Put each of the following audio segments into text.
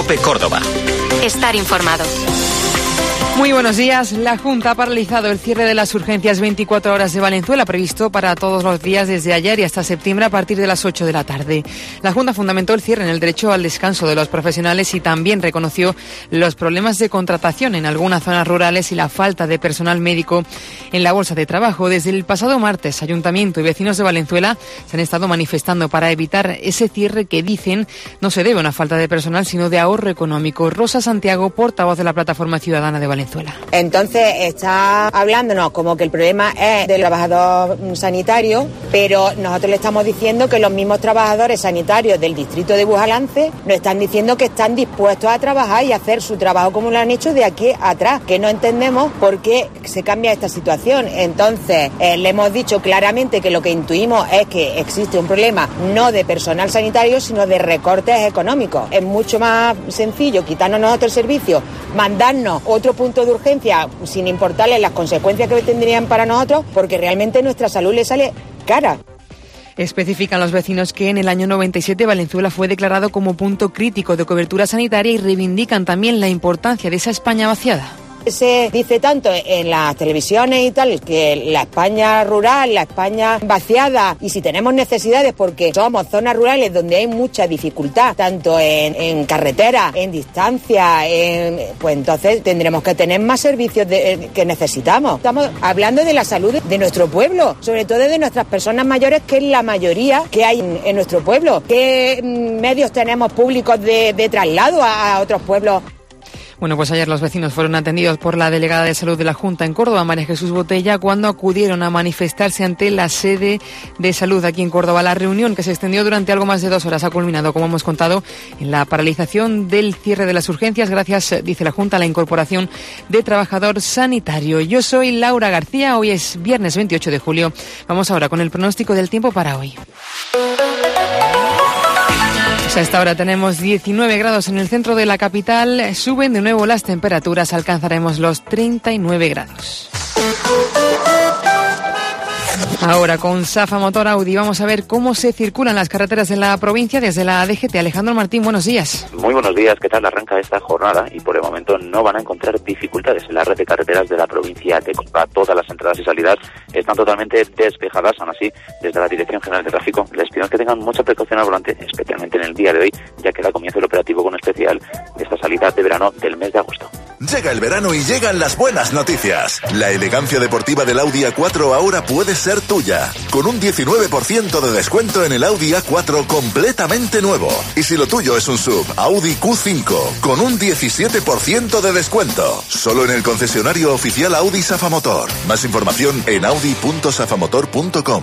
COPE Córdoba. Estar informado. Muy buenos días. La Junta ha paralizado el cierre de las urgencias 24 horas de Valenzuela, previsto para todos los días desde ayer y hasta septiembre a partir de las 8 de la tarde. La Junta fundamentó el cierre en el derecho al descanso de los profesionales y también reconoció los problemas de contratación en algunas zonas rurales y la falta de personal médico en la bolsa de trabajo. Desde el pasado martes, Ayuntamiento y vecinos de Valenzuela se han estado manifestando para evitar ese cierre que dicen no se debe a una falta de personal, sino de ahorro económico. Rosa Santiago, portavoz de la Plataforma Ciudadana de Valenzuela. Entonces está hablándonos como que el problema es del trabajador sanitario, pero nosotros le estamos diciendo que los mismos trabajadores sanitarios del distrito de Bujalance nos están diciendo que están dispuestos a trabajar y hacer su trabajo como lo han hecho de aquí atrás, que no entendemos por qué se cambia esta situación. Entonces le hemos dicho claramente que lo que intuimos es que existe un problema no de personal sanitario, sino de recortes económicos. Es mucho más sencillo quitarnos nosotros el servicio, mandarnos otro punto de urgencia sin importarles las consecuencias que tendrían para nosotros, porque realmente nuestra salud le sale cara. Especifican los vecinos que en el año 97 Valenzuela fue declarado como punto crítico de cobertura sanitaria y reivindican también la importancia de esa España vaciada. Se dice tanto en las televisiones y tal, que la España rural, la España vaciada, y si tenemos necesidades porque somos zonas rurales donde hay mucha dificultad, tanto en carretera, en distancia, pues entonces tendremos que tener más servicios que necesitamos. Estamos hablando de la salud de nuestro pueblo, sobre todo de nuestras personas mayores, que es la mayoría que hay en nuestro pueblo. ¿Qué medios tenemos públicos de traslado a otros pueblos? Bueno, pues ayer los vecinos fueron atendidos por la delegada de salud de la Junta en Córdoba, María Jesús Botella, cuando acudieron a manifestarse ante la sede de salud aquí en Córdoba. La reunión, que se extendió durante algo más de 2 horas, ha culminado, como hemos contado, en la paralización del cierre de las urgencias, gracias, dice la Junta, a la incorporación de trabajador sanitario. Yo soy Laura García, hoy es viernes 28 de julio. Vamos ahora con el pronóstico del tiempo para hoy. A esta hora tenemos 19 grados en el centro de la capital. Suben de nuevo las temperaturas, alcanzaremos los 39 grados. Ahora con Safa Motor Audi vamos a ver cómo se circulan las carreteras de la provincia desde la DGT. Alejandro Martín, buenos días. Muy buenos días, ¿qué tal arranca esta jornada? Y por el momento no van a encontrar dificultades en la red de carreteras de la provincia de Córdoba. Todas las entradas y salidas están totalmente despejadas. Aún así, desde la Dirección General de Tráfico les pido que tengan mucha precaución al volante, especialmente en el día de hoy, ya que da comienzo el operativo con especial de esta salida de verano del mes de agosto. Llega el verano y llegan las buenas noticias. La elegancia deportiva del Audi A4 ahora puede ser tuya, con un 19% de descuento en el Audi A4 completamente nuevo. Y si lo tuyo es un SUV, Audi Q5, con un 17% de descuento. Solo en el concesionario oficial Audi Safa Motor. Más información en audi.safamotor.com.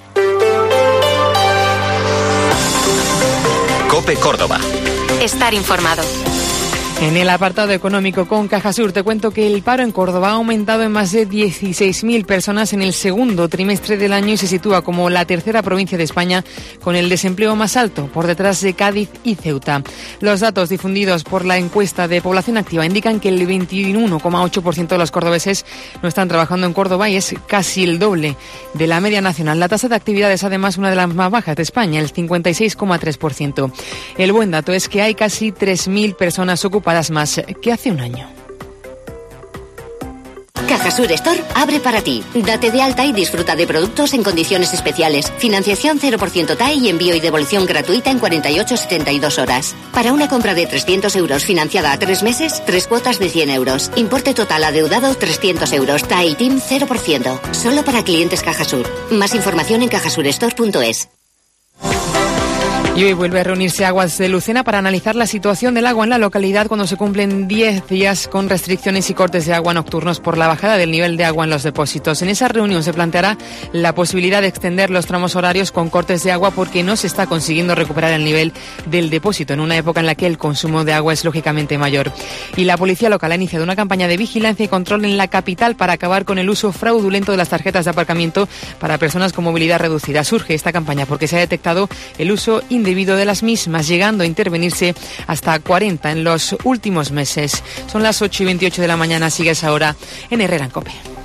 COPE Córdoba. Estar informado. En el apartado económico con Cajasur te cuento que el paro en Córdoba ha aumentado en más de 16.000 personas en el segundo trimestre del año y se sitúa como la tercera provincia de España con el desempleo más alto, por detrás de Cádiz y Ceuta. Los datos difundidos por la encuesta de población activa indican que el 21,8% de los cordobeses no están trabajando en Córdoba y es casi el doble de la media nacional. La tasa de actividad es además una de las más bajas de España, el 56,3%. El buen dato es que hay casi 3.000 personas ocupadas más que hace un año. Cajasur Store abre para ti. Date de alta y disfruta de productos en condiciones especiales. Financiación 0% TAE y envío y devolución gratuita en 48-72 horas. Para una compra de 300 euros financiada a 3 meses, 3 cuotas de 100 euros. Importe total adeudado 300 euros. TAE y TIM 0%. Solo para clientes Cajasur. Más información en cajasurstore.es. Y hoy vuelve a reunirse Aguas de Lucena para analizar la situación del agua en la localidad cuando se cumplen 10 días con restricciones y cortes de agua nocturnos por la bajada del nivel de agua en los depósitos. En esa reunión se planteará la posibilidad de extender los tramos horarios con cortes de agua porque no se está consiguiendo recuperar el nivel del depósito en una época en la que el consumo de agua es lógicamente mayor. Y la policía local ha iniciado una campaña de vigilancia y control en la capital para acabar con el uso fraudulento de las tarjetas de aparcamiento para personas con movilidad reducida. Surge esta campaña porque se ha detectado el uso indebido de las mismas, llegando a intervenirse hasta 40 en los últimos meses. Son las 8:28 de la mañana, sigues ahora en Herrera en COPE.